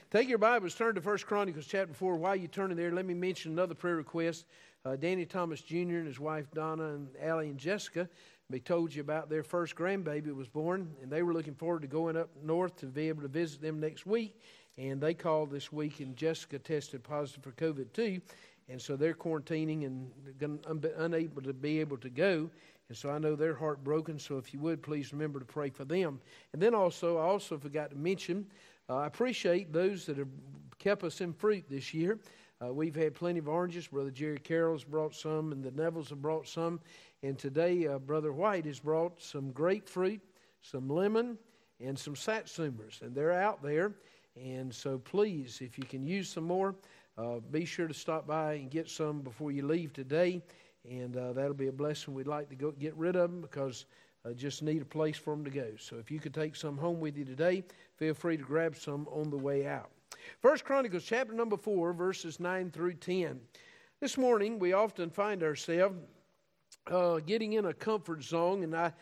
Take your Bibles, turn to 1 Chronicles chapter 4. While you're turning there, let me mention another prayer request. Danny Thomas Jr. and his wife Donna and Allie and Jessica, they told you about their first grandbaby was born, and they were looking forward to going up north to be able to visit them next week. And they called this week, and Jessica tested positive for COVID too. And so they're quarantining and unable to be able to go. And so I know they're heartbroken. So if you would, please remember to pray for them. And then also, I also forgot to mention, I appreciate those that have kept us in fruit this year. We've had plenty of oranges. Brother Jerry Carroll's brought some, and the Nevilles have brought some. And today, Brother White has brought some grapefruit, some lemon, and some satsumas. And they're out there. And so please, if you can use some more, be sure to stop by and get some before you leave today. And that'll be a blessing. We'd like to go get rid of them because just need a place for them to go. So if you could take some home with you today, feel free to grab some on the way out. 1 Chronicles chapter number 4, verses 9 through 10. This morning, we often find ourselves getting in a comfort zone, and I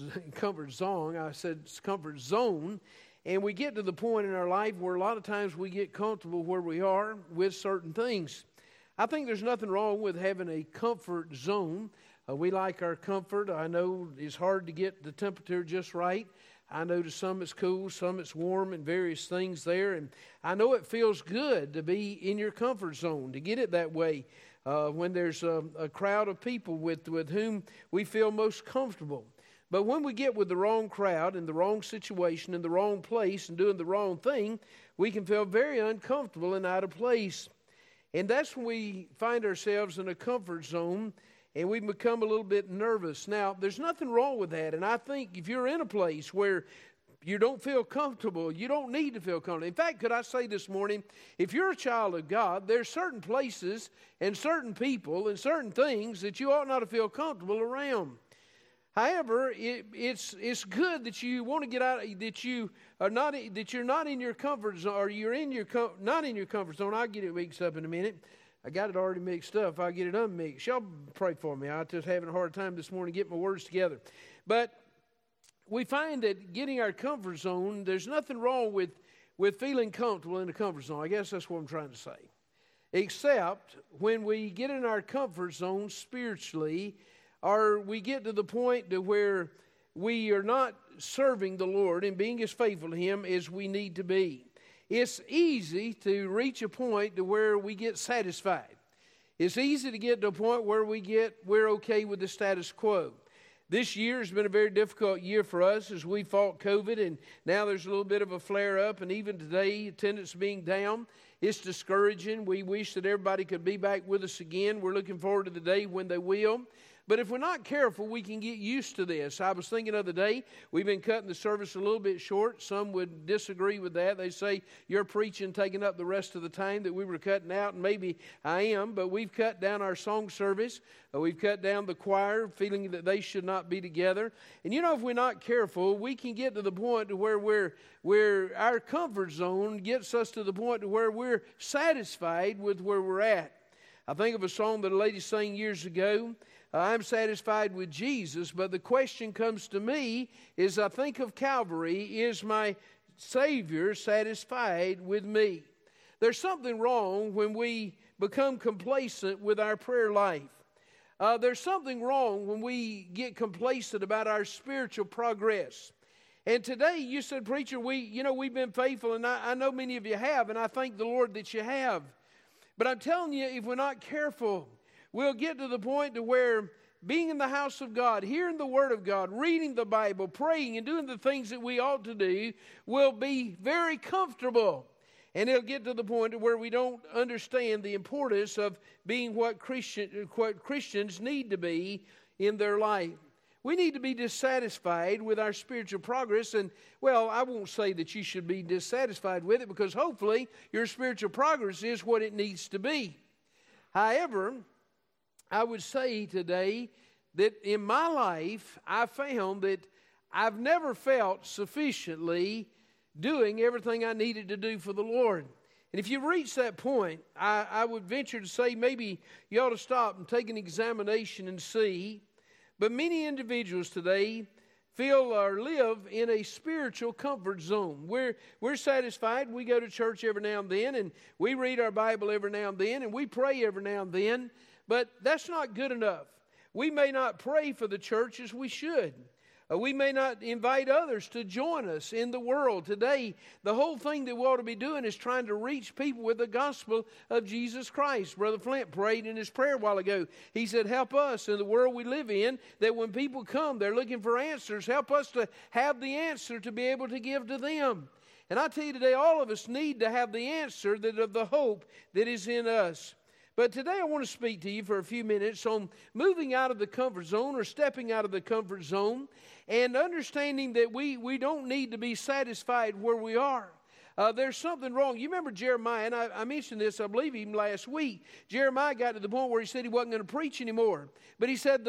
said comfort zone, and we get to the point in our life where a lot of times we get comfortable where we are with certain things. I think there's nothing wrong with having a comfort zone. We like our comfort. I know it's hard to get the temperature just right. I know to some it's cool, some it's warm, and various things there. And I know it feels good to be in your comfort zone, to get it that way when there's a crowd of people with whom we feel most comfortable. But when we get with the wrong crowd, in the wrong situation, in the wrong place, and doing the wrong thing, we can feel very uncomfortable and out of place. And that's when we find ourselves in a comfort zone, and we become a little bit nervous. Now, there's nothing wrong with that. And I think if you're in a place where you don't feel comfortable, you don't need to feel comfortable. In fact, could I say this morning, if you're a child of God, there's certain places and certain people and certain things that you ought not to feel comfortable around. However, it's good that you want to get out, that you're not in your comfort zone, or you're not in your comfort zone. I'll get it mixed up in a minute. I got it already mixed up. I'll get it unmixed. Y'all pray for me. I'm just having a hard time this morning getting my words together. But we find that getting our comfort zone, there's nothing wrong with feeling comfortable in the comfort zone. I guess that's what I'm trying to say. Except when we get in our comfort zone spiritually, or we get to the point to where we are not serving the Lord and being as faithful to Him as we need to be. It's easy to reach a point to where we get satisfied. It's easy to get to a point where we're okay with the status quo. This year has been a very difficult year for us as we fought COVID, and now there's a little bit of a flare-up, and even today, attendance being down, it's discouraging. We wish that everybody could be back with us again. We're looking forward to the day when they will. But if we're not careful, we can get used to this. I was thinking the other day, we've been cutting the service a little bit short. Some would disagree with that. They say, you're preaching, taking up the rest of the time that we were cutting out, and maybe I am. But we've cut down our song service. We've cut down the choir, feeling that they should not be together. And you know, if we're not careful, we can get to the point to where our comfort zone gets us to the point to where we're satisfied with where we're at. I think of a song that a lady sang years ago. I'm satisfied with Jesus, but the question comes to me is I think of Calvary, is my Savior satisfied with me? There's something wrong when we become complacent with our prayer life. There's something wrong when we get complacent about our spiritual progress. And today you said, preacher, we've been faithful, and I know many of you have, and I thank the Lord that you have. But I'm telling you, if we're not careful, we'll get to the point to where being in the house of God, hearing the Word of God, reading the Bible, praying, and doing the things that we ought to do will be very comfortable. And it'll get to the point where we don't understand the importance of being what Christians need to be in their life. We need to be dissatisfied with our spiritual progress. And, well, I won't say that you should be dissatisfied with it, because hopefully your spiritual progress is what it needs to be. However, I would say today that in my life, I found that I've never felt sufficiently doing everything I needed to do for the Lord. And if you've reached that point, I would venture to say maybe you ought to stop and take an examination and see. But many individuals today feel or live in a spiritual comfort zone. We're satisfied. We go to church every now and then, and we read our Bible every now and then, and we pray every now and then, but that's not good enough. We may not pray for the church as we should. We may not invite others to join us in the world. Today, the whole thing that we ought to be doing is trying to reach people with the gospel of Jesus Christ. Brother Flint prayed in his prayer a while ago. He said, help us in the world we live in, that when people come, they're looking for answers. Help us to have the answer to be able to give to them. And I tell you today, all of us need to have the answer of the hope that is in us. But today I want to speak to you for a few minutes on moving out of the comfort zone or stepping out of the comfort zone and understanding that we don't need to be satisfied where we are. There's something wrong. You remember Jeremiah, and I mentioned this, I believe, even last week. Jeremiah got to the point where he said he wasn't going to preach anymore. But he said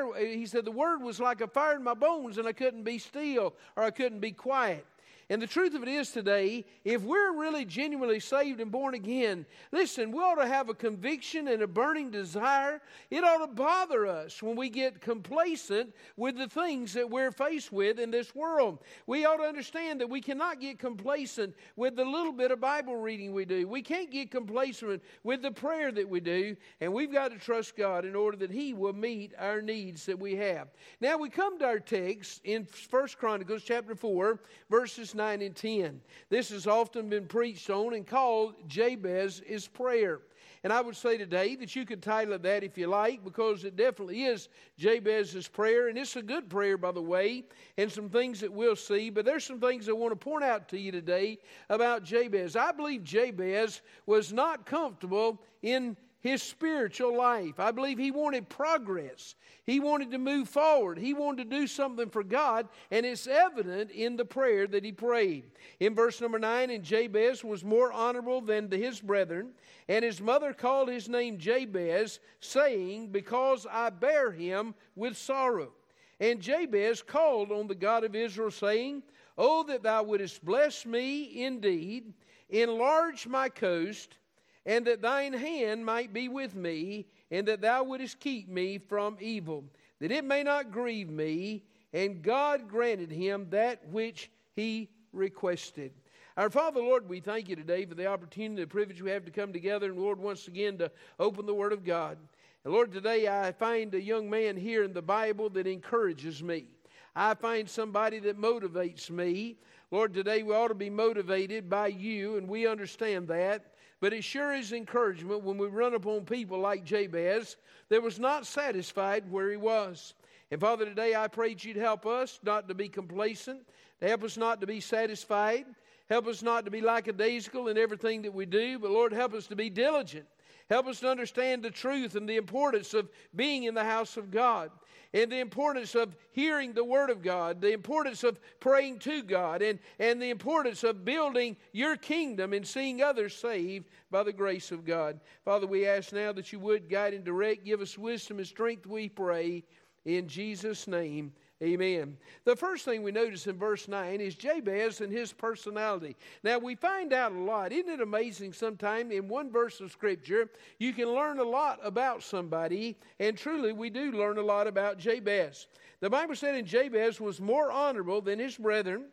the word was like a fire in my bones, and I couldn't be still or I couldn't be quiet. And the truth of it is today, if we're really genuinely saved and born again, listen, we ought to have a conviction and a burning desire. It ought to bother us when we get complacent with the things that we're faced with in this world. We ought to understand that we cannot get complacent with the little bit of Bible reading we do. We can't get complacent with the prayer that we do, and we've got to trust God in order that He will meet our needs that we have. Now we come to our text in 1 Chronicles chapter 4, verses 9 and 10. This has often been preached on and called Jabez's prayer. And I would say today that you could title it that if you like, because it definitely is Jabez's prayer. And it's a good prayer, by the way, and some things that we'll see. But there's some things I want to point out to you today about Jabez. I believe Jabez was not comfortable in his spiritual life. I believe he wanted progress. He wanted to move forward. He wanted to do something for God, and it's evident in the prayer that he prayed. In verse number 9, and Jabez was more honorable than his brethren, and his mother called his name Jabez, saying, because I bare him with sorrow. And Jabez called on the God of Israel, saying, oh, that thou wouldest bless me indeed, enlarge my coast, and that thine hand might be with me, and that thou wouldest keep me from evil, that it may not grieve me. And God granted him that which he requested. Our Father, Lord, we thank you today for the opportunity, the privilege we have to come together, and Lord, once again to open the Word of God. And Lord, today I find a young man here in the Bible that encourages me. I find somebody that motivates me. Lord, today we ought to be motivated by you, and we understand that. But it sure is encouragement when we run upon people like Jabez that was not satisfied where he was. And Father, today I pray that you'd help us not to be complacent, to help us not to be satisfied, help us not to be lackadaisical in everything that we do, but Lord, help us to be diligent. Help us to understand the truth and the importance of being in the house of God, and the importance of hearing the Word of God, the importance of praying to God, and the importance of building your kingdom and seeing others saved by the grace of God. Father, we ask now that you would guide and direct, give us wisdom and strength, we pray, in Jesus' name. Amen. The first thing we notice in verse 9 is Jabez and his personality. Now, we find out a lot. Isn't it amazing sometimes in one verse of Scripture, you can learn a lot about somebody, and truly we do learn a lot about Jabez. The Bible said in Jabez was more honorable than his brethren.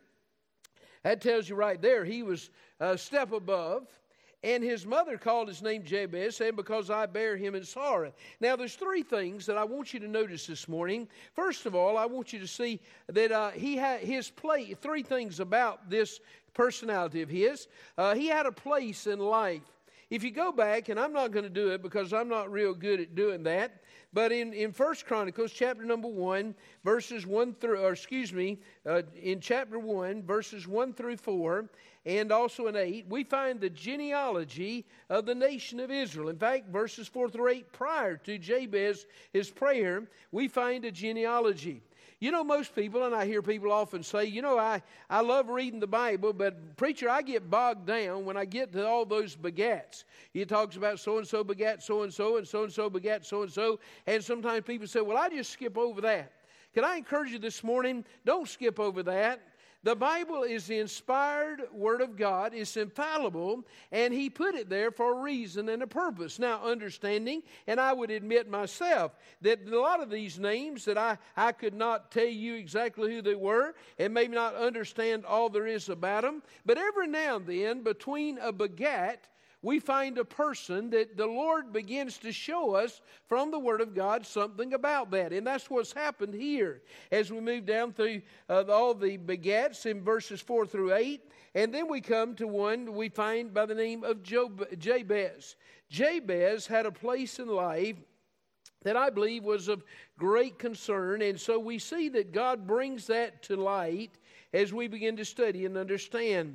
That tells you right there he was a step above. And his mother called his name Jabez, saying, because I bear him in sorrow. Now, there's three things that I want you to notice this morning. First of all, I want you to see that he had three things about this personality of his. He had a place in life. If you go back, and I'm not going to do it because I'm not real good at doing that, but in 1 Chronicles chapter number 1, verses 1 through, in chapter 1, verses 1 through 4, and also in 8, we find the genealogy of the nation of Israel. In fact, verses 4 through 8, prior to Jabez, his prayer, we find a genealogy. You know, most people, and I hear people often say, you know, I love reading the Bible, but preacher, I get bogged down when I get to all those begats. He talks about so-and-so begat so-and-so, and so-and-so begat so-and-so, and sometimes people say, well, I just skip over that. Can I encourage you this morning, don't skip over that. The Bible is the inspired Word of God. It's infallible, and He put it there for a reason and a purpose. Now, understanding, and I would admit myself, that a lot of these names that I could not tell you exactly who they were, and maybe not understand all there is about them, but every now and then, between a begat, we find a person that the Lord begins to show us from the Word of God something about that. And that's what's happened here as we move down through all the begats in verses 4 through 8. And then we come to one we find by the name of Jabez. Jabez had a place in life that I believe was of great concern. And so we see that God brings that to light as we begin to study and understand.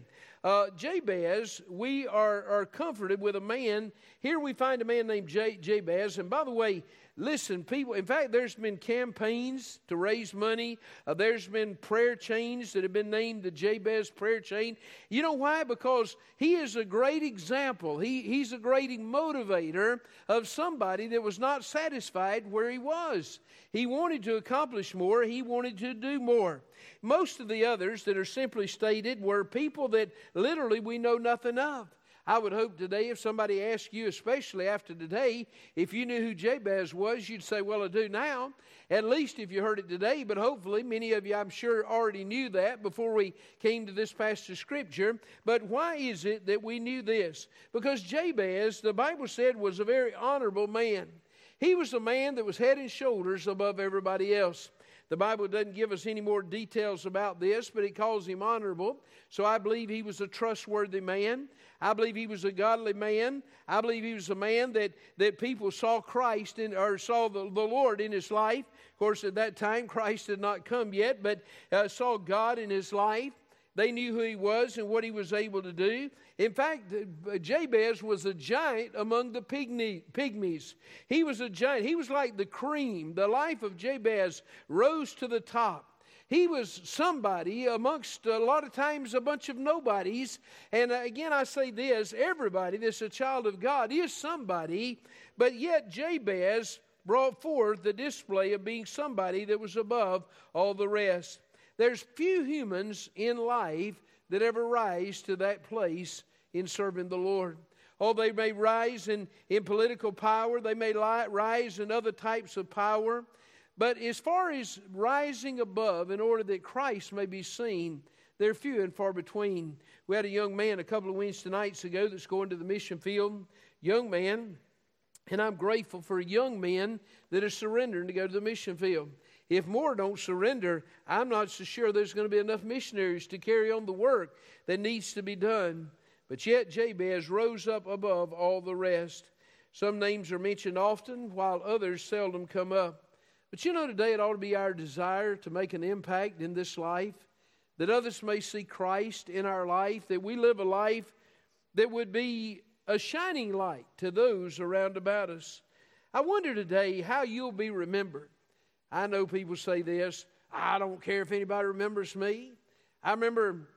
Jabez, we are comforted with a man. Here we find a man named Jabez. And by the way, listen, people, in fact, there's been campaigns to raise money. There's been prayer chains that have been named the Jabez prayer chain. You know why? Because he is a great example. He's a great motivator of somebody that was not satisfied where he was. He wanted to accomplish more. He wanted to do more. Most of the others that are simply stated were people that literally we know nothing of. I would hope today if somebody asked you, especially after today, if you knew who Jabez was, you'd say, well, I do now. At least if you heard it today, but hopefully many of you, I'm sure, already knew that before we came to this passage of Scripture. But why is it that we knew this? Because Jabez, the Bible said, was a very honorable man. He was a man that was head and shoulders above everybody else. The Bible doesn't give us any more details about this, but it calls him honorable. So I believe he was a trustworthy man. I believe he was a godly man. I believe he was a man that people saw Christ in, or saw the Lord in his life. Of course, at that time, Christ had not come yet, but saw God in his life. They knew who he was and what he was able to do. In fact, Jabez was a giant among the pygmies. He was a giant. He was like the cream. The life of Jabez rose to the top. He was somebody amongst a lot of times a bunch of nobodies. And again, I say this, everybody that's a child of God is somebody. But yet Jabez brought forth the display of being somebody that was above all the rest. There's few humans in life that ever rise to that place in serving the Lord. Oh, they may rise in political power. They may rise in other types of power. But as far as rising above in order that Christ may be seen, they're few and far between. We had a young man a couple of Wednesday nights ago that's going to the mission field. Young man. And I'm grateful for young men that are surrendering to go to the mission field. If more don't surrender, I'm not so sure there's going to be enough missionaries to carry on the work that needs to be done. But yet Jabez rose up above all the rest. Some names are mentioned often, while others seldom come up. But you know, today it ought to be our desire to make an impact in this life, that others may see Christ in our life, that we live a life that would be a shining light to those around about us. I wonder today how you'll be remembered. I know people say this, I don't care if anybody remembers me. I remember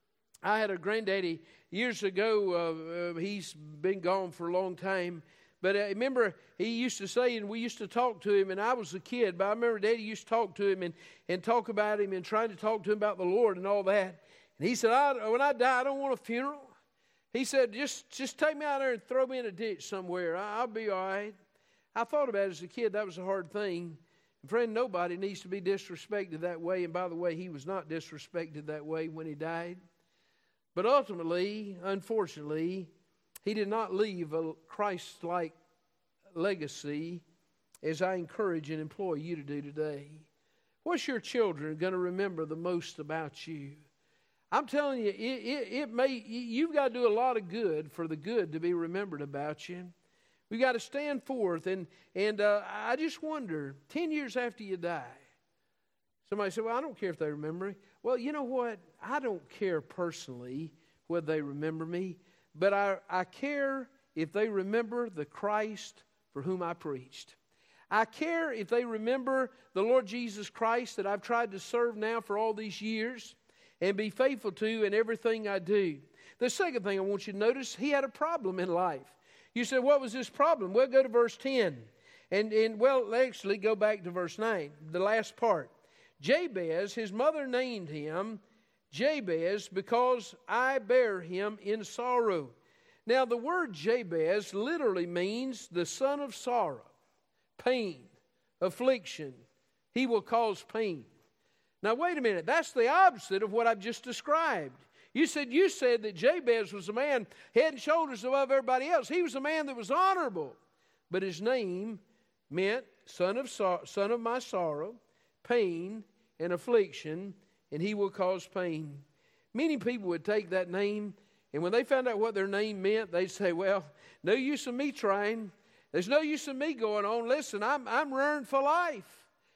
I had a granddaddy years ago. He's been gone for a long time. But I remember he used to say, and we used to talk to him, and I was a kid, but I remember Daddy used to talk to him and talk about him and trying to talk to him about the Lord and all that. And he said, when I die, I don't want a funeral. He said, just take me out there and throw me in a ditch somewhere. I'll be all right. I thought about it as a kid. That was a hard thing. And friend, nobody needs to be disrespected that way. And by the way, he was not disrespected that way when he died. But ultimately, unfortunately, he did not leave a Christ-like legacy as I encourage and implore you to do today. What's your children going to remember the most about you? I'm telling you, you've got to do a lot of good for the good to be remembered about you. We've got to stand forth. And I just wonder, 10 years after you die, somebody said, well, I don't care if they remember me. Well, you know what? I don't care personally whether they remember me. But I care if they remember the Christ for whom I preached. I care if they remember the Lord Jesus Christ that I've tried to serve now for all these years and be faithful to in everything I do. The second thing I want you to notice, he had a problem in life. You said, what was this problem? Well, go to verse 10. And well, actually, go back to verse 9, the last part. Jabez, his mother named him Jabez, because I bear him in sorrow. Now, the word Jabez literally means the son of sorrow, pain, affliction. He will cause pain. Now, wait a minute. That's the opposite of what I've just described. You said that Jabez was a man head and shoulders above everybody else. He was a man that was honorable. But his name meant son of my sorrow, pain, and affliction, and he will cause pain. Many people would take that name, and when they found out what their name meant, they'd say, well, no use in me trying. There's no use in me going on. Listen, I'm ruined for life.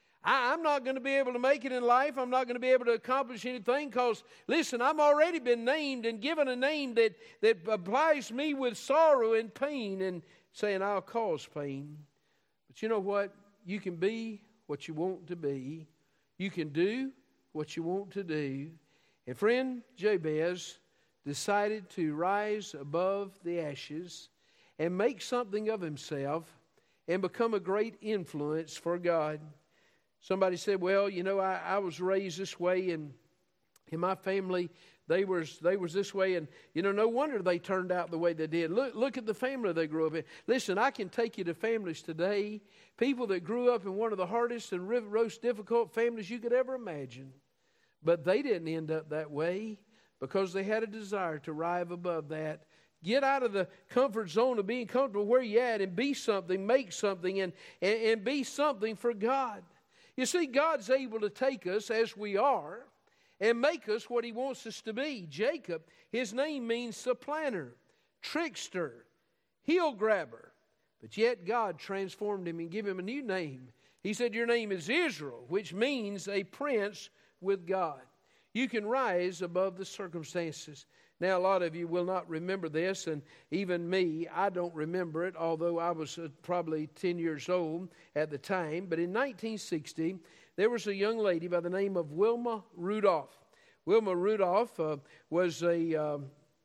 I'm not going to be able to make it in life. I'm not going to be able to accomplish anything because, listen, I've already been named and given a name that applies me with sorrow and pain and saying I'll cause pain. But you know what? You can be what you want to be. You can do what you want to do. And friend, Jabez decided to rise above the ashes and make something of himself and become a great influence for God. Somebody said, well, you know, I was raised this way, and in my family, they was this way, and, you know, no wonder they turned out the way they did. Look at the family they grew up in. Listen, I can take you to families today, people that grew up in one of the hardest and most difficult families you could ever imagine. But they didn't end up that way because they had a desire to rise above that. Get out of the comfort zone of being comfortable where you're at and be something, make something, and be something for God. You see, God's able to take us as we are and make us what He wants us to be. Jacob, his name means supplanter, trickster, heel grabber. But yet God transformed him and gave him a new name. He said, your name is Israel, which means a prince with God. You can rise above the circumstances. Now, a lot of you will not remember this, and even me, I don't remember it, although I was probably 10 years old at the time. But in 1960, there was a young lady by the name of Wilma Rudolph. Wilma Rudolph was a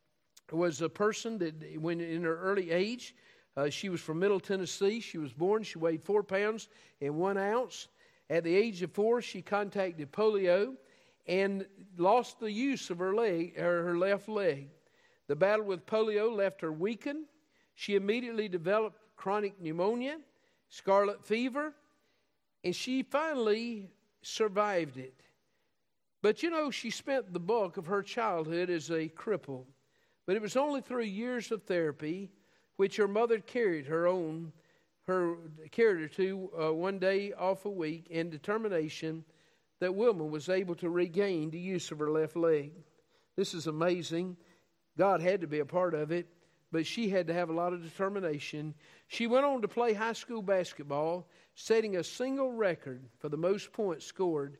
person that, when in her early age, she was from Middle Tennessee. She was born, she weighed 4 pounds and 1 ounce. At the age of 4, she contracted polio and lost the use of her left leg. The battle with polio left her weakened. She immediately developed chronic pneumonia, scarlet fever, and she finally survived it. But you know, she spent the bulk of her childhood as a cripple. But it was only through years of therapy, which her mother carried her to one day off a week, and determination, that Wilma was able to regain the use of her left leg. This is amazing. God had to be a part of it, but she had to have a lot of determination. She went on to play high school basketball, setting a single record for the most points scored,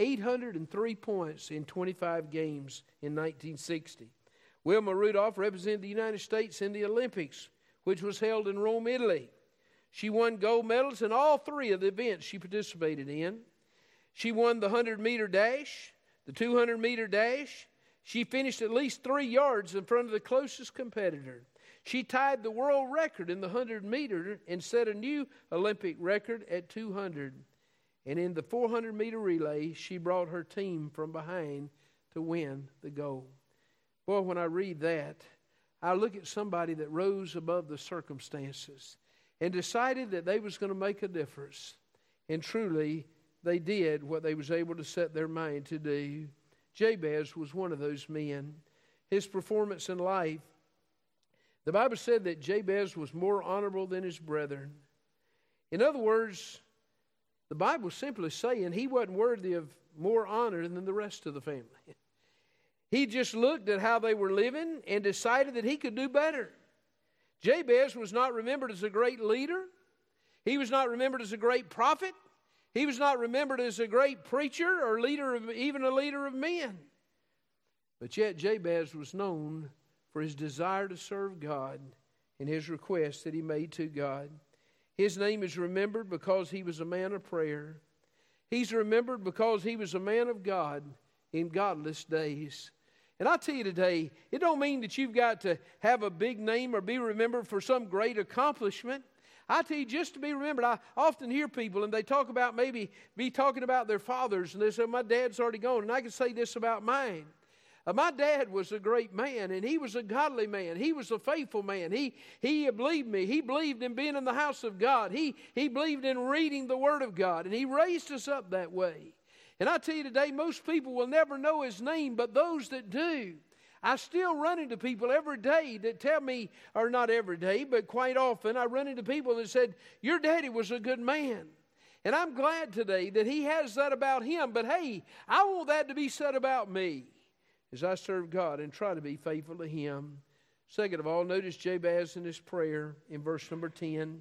803 points in 25 games in 1960. Wilma Rudolph represented the United States in the Olympics, which was held in Rome, Italy. She won gold medals in all 3 of the events she participated in. She won the 100-meter dash, the 200-meter dash. She finished at least 3 yards in front of the closest competitor. She tied the world record in the 100-meter and set a new Olympic record at 200. And in the 400-meter relay, she brought her team from behind to win the gold. Boy, when I read that, I look at somebody that rose above the circumstances and decided that they was going to make a difference. And truly, they did what they was able to set their mind to do. Jabez was one of those men. His performance in life, the Bible said that Jabez was more honorable than his brethren. In other words, the Bible was simply saying he wasn't worthy of more honor than the rest of the family. He just looked at how they were living and decided that he could do better. Jabez was not remembered as a great leader. He was not remembered as a great prophet. He was not remembered as a great preacher or even a leader of men. But yet Jabez was known for his desire to serve God and his request that he made to God. His name is remembered because he was a man of prayer. He's remembered because he was a man of God in godless days. And I tell you today, it don't mean that you've got to have a big name or be remembered for some great accomplishment. I tell you, just to be remembered, I often hear people and they talk about maybe be talking about their fathers, and they say, my dad's already gone. And I can say this about mine. My dad was a great man, and he was a godly man. He was a faithful man. He believed me. He believed in being in the house of God. He believed in reading the Word of God, and he raised us up that way. And I tell you today, most people will never know his name, but those that do, I still run into people every day that tell me, or not every day, but quite often, I run into people that said, your daddy was a good man. And I'm glad today that he has that about him. But hey, I want that to be said about me as I serve God and try to be faithful to him. Second of all, notice Jabez in his prayer in verse number 10.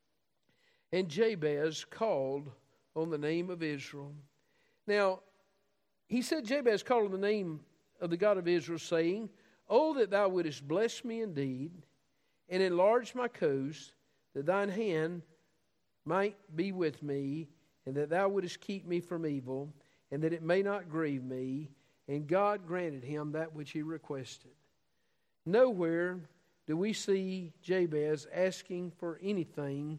And Jabez called on the name of Israel. Now, he said Jabez called on the name of the God of Israel, saying, Oh, that thou wouldest bless me indeed, and enlarge my coast, that thine hand might be with me, and that thou wouldest keep me from evil, and that it may not grieve me. And God granted him that which he requested. Nowhere do we see Jabez asking for anything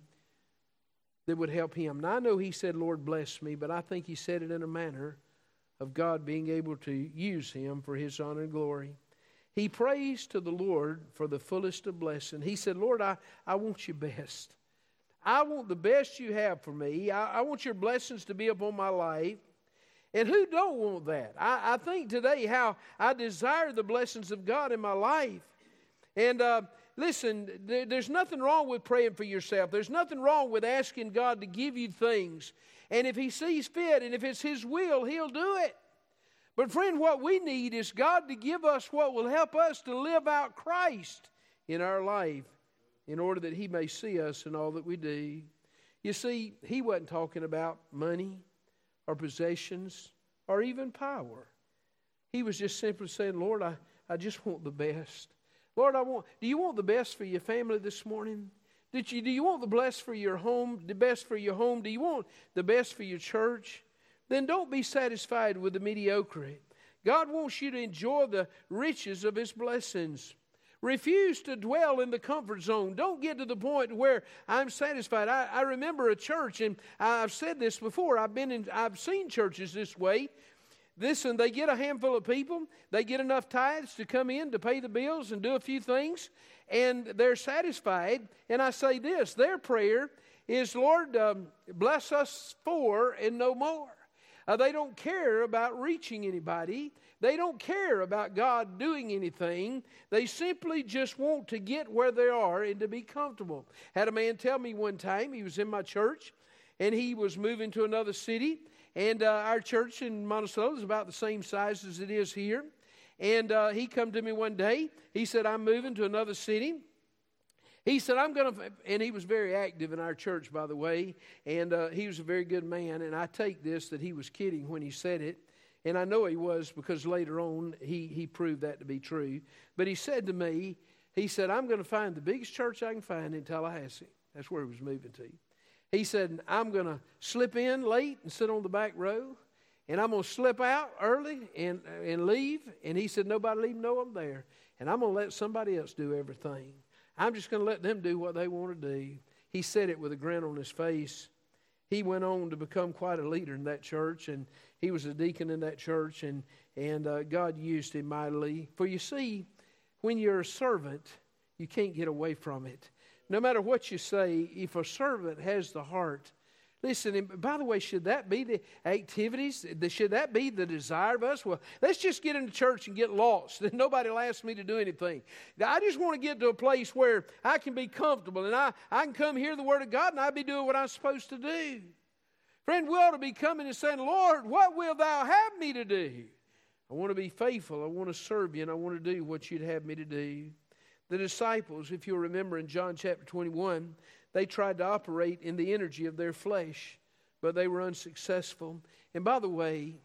that would help him. Now, I know he said, Lord, bless me, but I think he said it in a manner of God being able to use him for his honor and glory. He prays to the Lord for the fullest of blessing. He said, Lord, I want your best. I want the best you have for me. I want your blessings to be upon my life. And who don't want that? I think today how I desire the blessings of God in my life. And listen, there's nothing wrong with praying for yourself. There's nothing wrong with asking God to give you things. And if he sees fit and if it's his will, he'll do it. But friend, what we need is God to give us what will help us to live out Christ in our life in order that he may see us in all that we do. You see, he wasn't talking about money or possessions or even power. He was just simply saying, Lord, I just want the best. Lord, do you want the best for your family this morning? Do you want the best for your home? The best for your home? Do you want the best for your church? Then don't be satisfied with the mediocrity. God wants you to enjoy the riches of his blessings. Refuse to dwell in the comfort zone. Don't get to the point where I'm satisfied. I remember a church, and I've said this before. I've seen churches this way. Listen, they get a handful of people. They get enough tithes to come in to pay the bills and do a few things, and they're satisfied. And I say this, their prayer is, Lord, bless us for and no more. They don't care about reaching anybody. They don't care about God doing anything. They simply just want to get where they are and to be comfortable. Had a man tell me one time, he was in my church, and he was moving to another city. And our church in Monticello is about the same size as it is here. And he come to me one day. He said, I'm moving to another city. He said, and he was very active in our church, by the way, and he was a very good man, and I take this that he was kidding when he said it, and I know he was because later on he proved that to be true. But he said to me, he said, I'm going to find the biggest church I can find in Tallahassee. That's where he was moving to. He said, I'm going to slip in late and sit on the back row, and I'm going to slip out early and leave, and he said, nobody will even know I'm there, and I'm going to let somebody else do everything. I'm just going to let them do what they want to do. He said it with a grin on his face. He went on to become quite a leader in that church, and he was a deacon in that church, and God used him mightily. For you see, when you're a servant, you can't get away from it. No matter what you say, if a servant has the heart, listen, and by the way, should that be the activities? Should that be the desire of us? Well, let's just get into church and get lost. Then nobody will ask me to do anything. I just want to get to a place where I can be comfortable and I can come hear the Word of God and I'll be doing what I'm supposed to do. Friend, we ought to be coming and saying, Lord, what will thou have me to do? I want to be faithful. I want to serve you, and I want to do what you'd have me to do. The disciples, if you'll remember in John chapter 21, they tried to operate in the energy of their flesh, but they were unsuccessful. And by the way,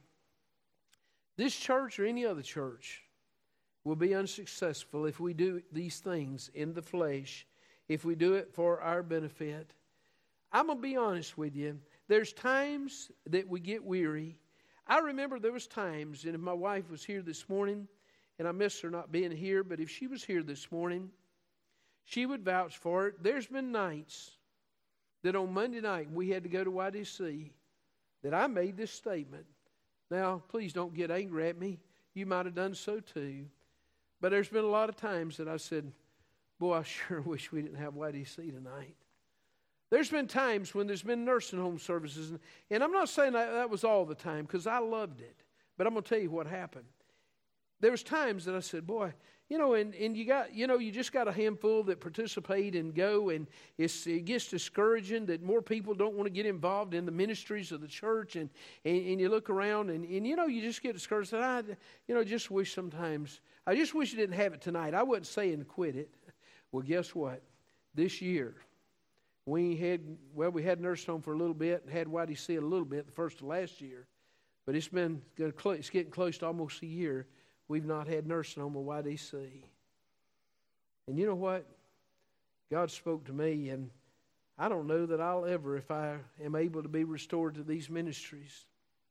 this church or any other church will be unsuccessful if we do these things in the flesh, if we do it for our benefit. I'm going to be honest with you. There's times that we get weary. I remember there was times, and if my wife was here this morning, and I miss her not being here, but if she was here this morning, she would vouch for it. There's been nights that on Monday night we had to go to YDC that I made this statement. Now, please don't get angry at me. You might have done so too. But there's been a lot of times that I said, boy, I sure wish we didn't have YDC tonight. There's been times when there's been nursing home services, and I'm not saying that was all the time, because I loved it. But I'm going to tell you what happened. There was times that I said, boy, and you just got a handful that participate and go, and it gets discouraging that more people don't want to get involved in the ministries of the church, and you look around and you just get discouraged. And I just wish sometimes, I just wish you didn't have it tonight. I wasn't saying quit it. Well, guess what? This year, we had nursing home for a little bit and had YDC a little bit the first of last year, but it's getting close to almost a year. We've not had nursing home or YDC. And you know what? God spoke to me, and I don't know that I'll ever, if I am able to be restored to these ministries,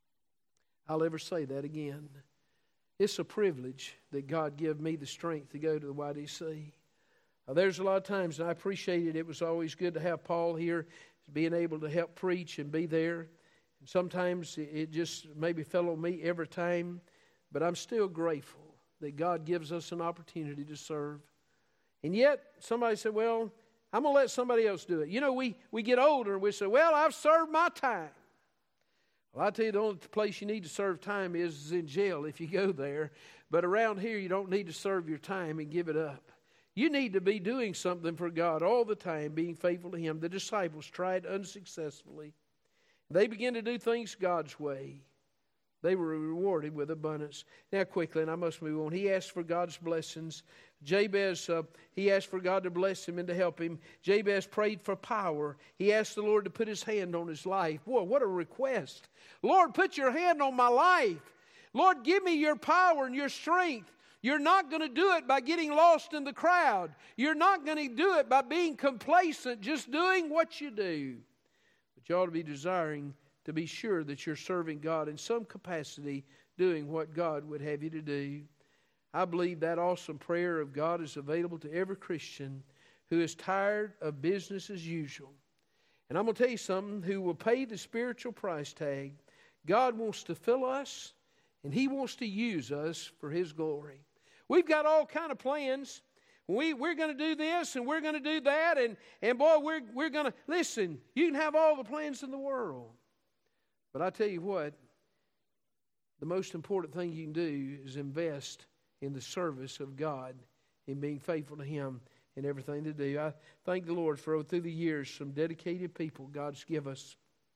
I'll ever say that again. It's a privilege that God gave me the strength to go to the YDC. There's a lot of times, and I appreciated it. It was always good to have Paul here, being able to help preach and be there. And sometimes it just maybe fell on me every time. But I'm still grateful that God gives us an opportunity to serve. And yet, somebody said, well, I'm going to let somebody else do it. We get older and we say, well, I've served my time. Well, I tell you, the only place you need to serve time is in jail if you go there. But around here, you don't need to serve your time and give it up. You need to be doing something for God all the time, being faithful to Him. The disciples tried unsuccessfully. They began to do things God's way. They were rewarded with abundance. Now quickly, and I must move on. He asked for God's blessings. Jabez, he asked for God to bless him and to help him. Jabez prayed for power. He asked the Lord to put His hand on his life. Boy, what a request. Lord, put your hand on my life. Lord, give me your power and your strength. You're not going to do it by getting lost in the crowd. You're not going to do it by being complacent, just doing what you do. But you ought to be desiring to be sure that you're serving God in some capacity, doing what God would have you to do. I believe that awesome prayer of God is available to every Christian who is tired of business as usual. And I'm going to tell you something, who will pay the spiritual price tag. God wants to fill us, and He wants to use us for His glory. We've got all kind of plans. We're going to do this, and we're going to do that, and boy, we're going to, listen, you can have all the plans in the world. But I tell you what, the most important thing you can do is invest in the service of God, in being faithful to Him in everything to do. I thank the Lord for, through the years, some dedicated people God's given us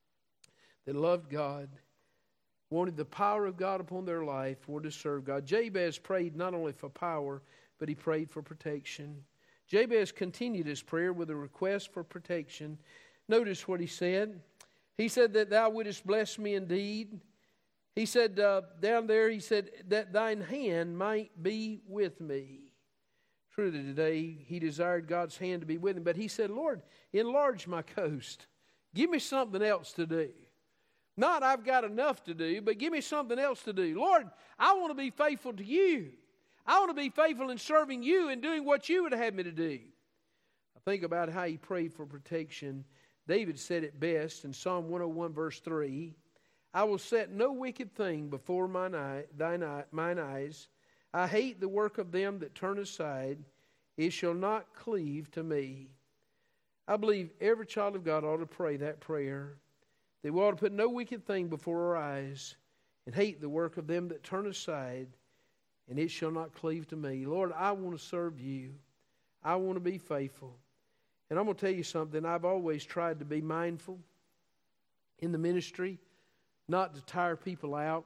that loved God, wanted the power of God upon their life, wanted to serve God. Jabez prayed not only for power, but he prayed for protection. Jabez continued his prayer with a request for protection. Notice what he said. He said that thou wouldest bless me indeed. He said down there, he said that thine hand might be with me. Truly today, he desired God's hand to be with him. But he said, Lord, enlarge my coast. Give me something else to do. Not I've got enough to do, but give me something else to do. Lord, I want to be faithful to you. I want to be faithful in serving you and doing what you would have me to do. I think about how he prayed for protection. David said it best in Psalm 101 verse 3. I will set no wicked thing before mine eyes. I hate the work of them that turn aside. It shall not cleave to me. I believe every child of God ought to pray that prayer. That we ought to put no wicked thing before our eyes and hate the work of them that turn aside, and it shall not cleave to me. Lord, I want to serve you. I want to be faithful. And I'm going to tell you something. I've always tried to be mindful in the ministry, not to tire people out.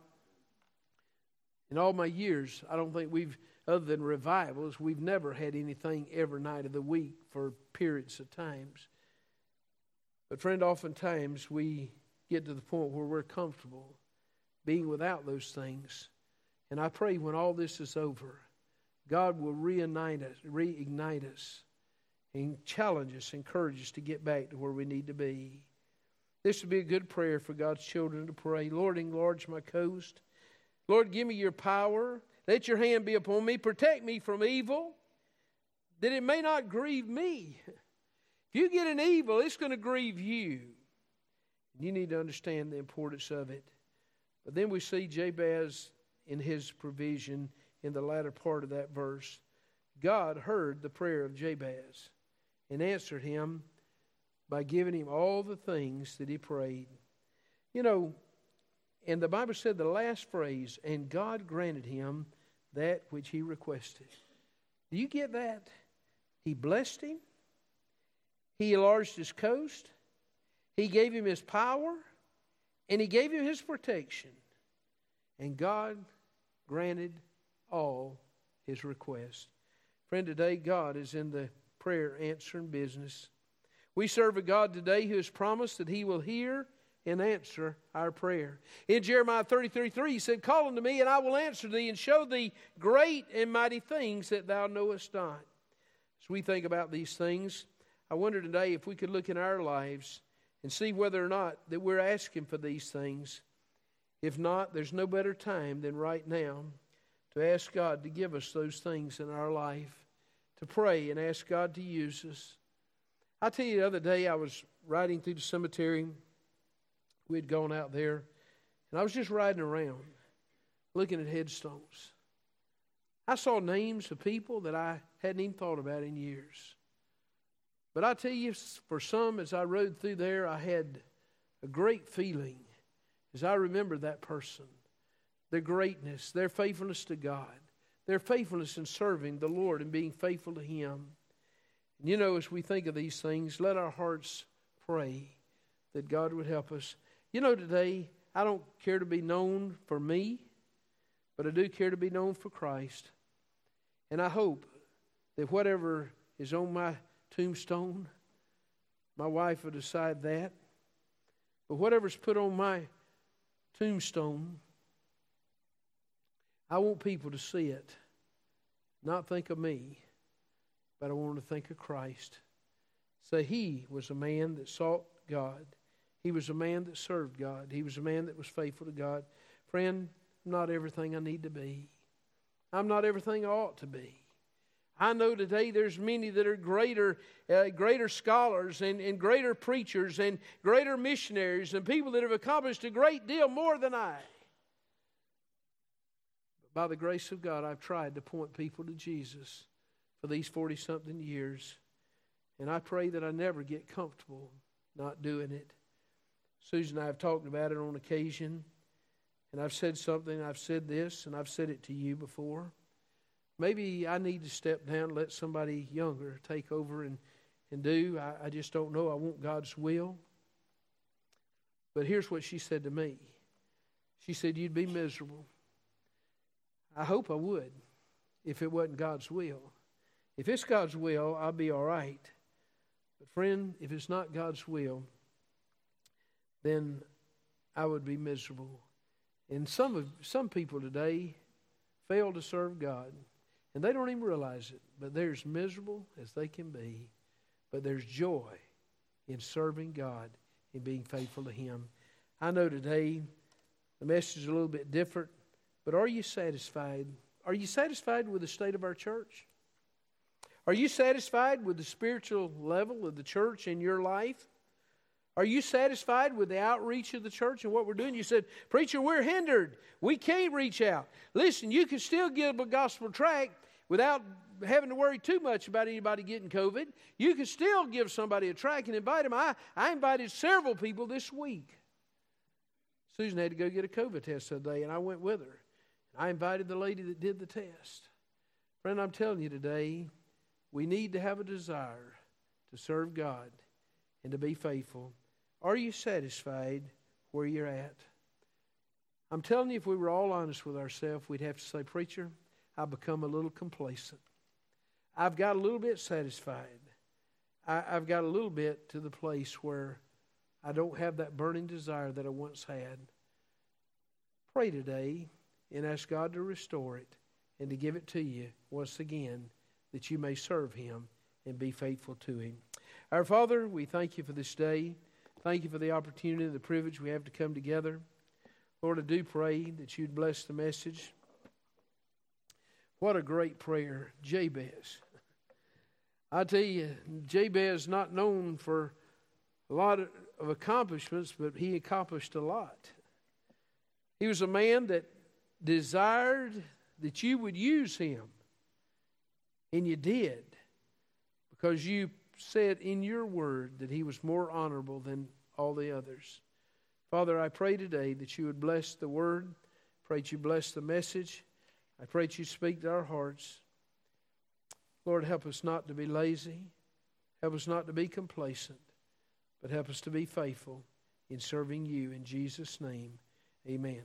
In all my years, I don't think other than revivals, we've never had anything every night of the week for periods of times. But friend, oftentimes we get to the point where we're comfortable being without those things. And I pray when all this is over, God will reignite us and challenge us, encourage us to get back to where we need to be. This would be a good prayer for God's children to pray. Lord, enlarge my coast. Lord, give me your power. Let your hand be upon me. Protect me from evil, that it may not grieve me. If you get an evil, it's going to grieve you. You need to understand the importance of it. But then we see Jabez, in His provision in the latter part of that verse. God heard the prayer of Jabez and answered him by giving him all the things that he prayed. You know, and the Bible said the last phrase, and God granted him that which he requested. Do you get that? He blessed him. He enlarged his coast. He gave him His power. And He gave him His protection. And God granted all his requests. Friend, today God is in the prayer answering business. We serve a God today who has promised that He will hear and answer our prayer. In Jeremiah 33:3, He said, "Call unto me, and I will answer thee, and show thee great and mighty things that thou knowest not." As we think about these things, I wonder today if we could look in our lives and see whether or not that we're asking for these things. If not, there's no better time than right now to ask God to give us those things in our life, to pray and ask God to use us. I tell you, the other day I was riding through the cemetery. We had gone out there, and I was just riding around, looking at headstones. I saw names of people that I hadn't even thought about in years. But I tell you, for some, as I rode through there, I had a great feeling as I remembered that person, their greatness, their faithfulness to God, their faithfulness in serving the Lord and being faithful to Him. And you know, as we think of these things, let our hearts pray that God would help us. You know, today, I don't care to be known for me, but I do care to be known for Christ. And I hope that whatever is on my tombstone, my wife will decide that. But whatever's put on my tombstone, I want people to see it, not think of me, but I want them to think of Christ. Say, he was a man that sought God. He was a man that served God. He was a man that was faithful to God. Friend, I'm not everything I need to be. I'm not everything I ought to be. I know today there's many that are greater scholars and greater preachers and greater missionaries and people that have accomplished a great deal more than I. But by the grace of God, I've tried to point people to Jesus for these 40-something years. And I pray that I never get comfortable not doing it. Susan and I have talked about it on occasion. And I've said something, I've said this, and I've said it to you before. Maybe I need to step down and let somebody younger take over and do. I just don't know. I want God's will. But here's what she said to me. She said, "You'd be miserable." I hope I would if it wasn't God's will. If it's God's will, I'll be all right. But friend, if it's not God's will, then I would be miserable. And some people today fail to serve God. And they don't even realize it. But they're as miserable as they can be. But there's joy in serving God and being faithful to Him. I know today the message is a little bit different. But are you satisfied? Are you satisfied with the state of our church? Are you satisfied with the spiritual level of the church in your life? Are you satisfied with the outreach of the church and what we're doing? You said, "Preacher, we're hindered. We can't reach out." Listen, you can still give a gospel tract without having to worry too much about anybody getting COVID. You can still give somebody a tract and invite them. I invited several people this week. Susan had to go get a COVID test today, and I went with her. I invited the lady that did the test. Friend, I'm telling you today, we need to have a desire to serve God and to be faithful. Are you satisfied where you're at? I'm telling you, if we were all honest with ourselves, we'd have to say, "Preacher, I've become a little complacent. I've got a little bit satisfied. I've got a little bit to the place where I don't have that burning desire that I once had." Pray today and ask God to restore it and to give it to you once again, that you may serve Him and be faithful to Him. Our Father, we thank You for this day. Thank You for the opportunity and the privilege we have to come together. Lord, I do pray that You'd bless the message. What a great prayer, Jabez. I tell you, Jabez not known for a lot of accomplishments, but he accomplished a lot. He was a man that desired that you would use him. And you did, because you said in your word that he was more honorable than all the others. Father, I pray today that you would bless the word. Pray that you bless the message. I pray that you speak to our hearts. Lord, help us not to be lazy. Help us not to be complacent. But help us to be faithful in serving you. In Jesus' name, amen.